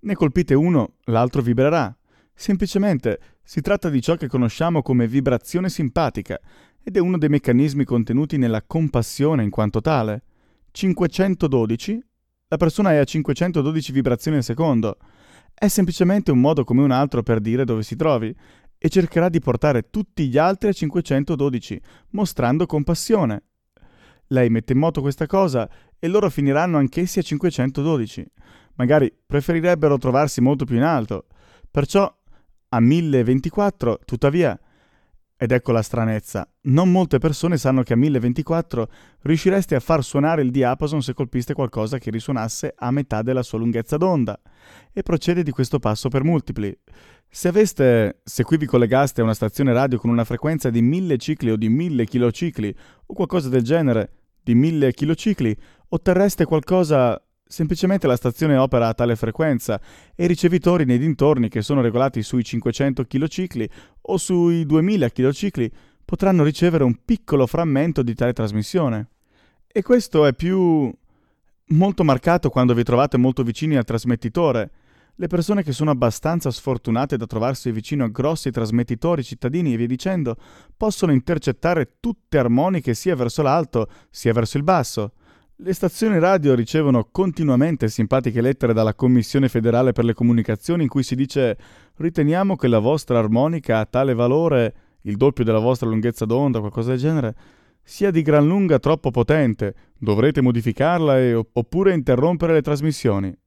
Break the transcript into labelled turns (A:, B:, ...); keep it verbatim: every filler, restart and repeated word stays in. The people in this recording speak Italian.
A: Ne colpite uno, l'altro vibrerà. Semplicemente si tratta di ciò che conosciamo come vibrazione simpatica ed è uno dei meccanismi contenuti nella compassione in quanto tale. cinquecentododici? La persona è a cinquecentododici vibrazioni al secondo. È semplicemente un modo come un altro per dire dove si trovi e cercherà di portare tutti gli altri a cinquecentododici, mostrando compassione. Lei mette in moto questa cosa e loro finiranno anch'essi a cinquecentododici. Magari preferirebbero trovarsi molto più in alto. Perciò a mille ventiquattro, tuttavia, ed ecco la stranezza, non molte persone sanno che a mille ventiquattro riuscireste a far suonare il diapason se colpiste qualcosa che risuonasse a metà della sua lunghezza d'onda, e procede di questo passo per multipli. Se aveste, se qui vi collegaste a una stazione radio con una frequenza di mille cicli o di mille kilocicli o qualcosa del genere, di mille kilocicli, otterreste qualcosa. Semplicemente la stazione opera a tale frequenza e i ricevitori nei dintorni, che sono regolati sui cinquecento kilocicli o sui duemila kilocicli, potranno ricevere un piccolo frammento di tale trasmissione. E questo è più molto marcato quando vi trovate molto vicini al trasmettitore. Le persone che sono abbastanza sfortunate da trovarsi vicino a grossi trasmettitori cittadini e via dicendo, possono intercettare tutte armoniche sia verso l'alto sia verso il basso. Le stazioni radio ricevono continuamente simpatiche lettere dalla Commissione federale per le comunicazioni in cui si dice: riteniamo che la vostra armonica ha tale valore, il doppio della vostra lunghezza d'onda, qualcosa del genere, sia di gran lunga troppo potente, dovrete modificarla e, oppure interrompere le trasmissioni.